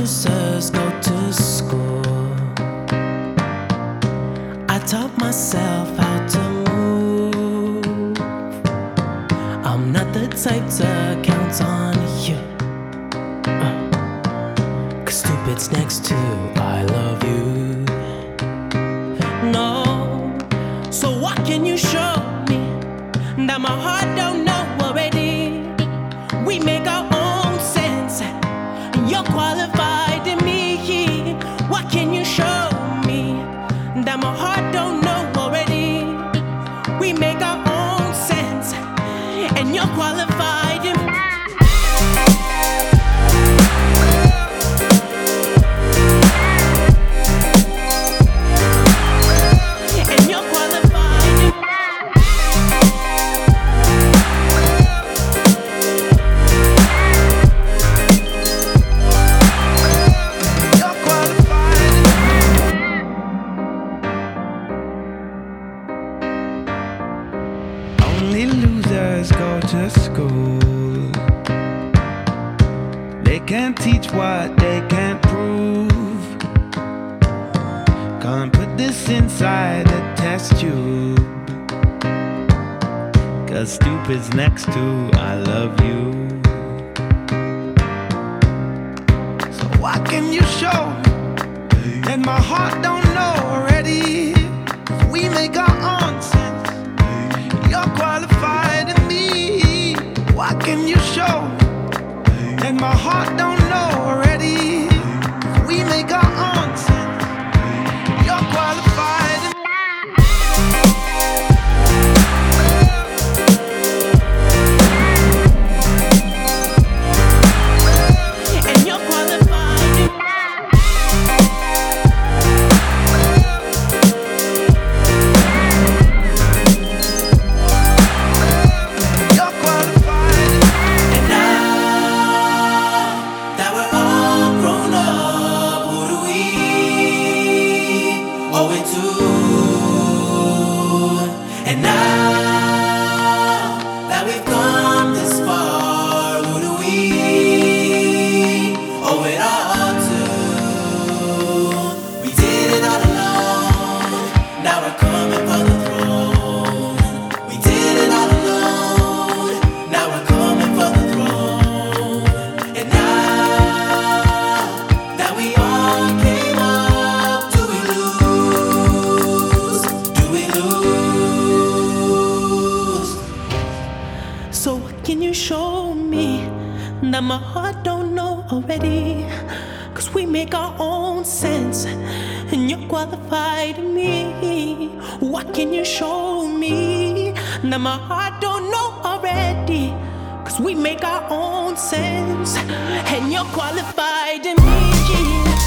losers go to school. I taught myself how to move. I'm not the type to count on you, 'cause stupid's next to I love you. No, so what can you show me that my heart don't know already? We make our own sense, and you're qualified in me. What can you show me that my heart don't know already? We make our own sense, and you're qualified in me. Only losers go to school. They can't teach what they can't prove. Can't put this inside a test tube, 'cause stupid's next to I love you. So what can you show that my heart don't know already? 'Cause we make our own sense. You're qualified in me. What can you show that my heart don't know already? We make our own sense. You're qualified in me. And you're qualified in me. And now that we've come this far, who do we owe it all to? We did it all alone, now we're coming for the throne. We did it all alone, now we're coming for the throne. And now that we all came up, do we lose? Do we lose? So what can you show me that my heart don't know already? 'Cause we make our own sense, and you're qualified in me. What can you show me that my heart don't know already? 'Cause we make our own sense, and you're qualified in me.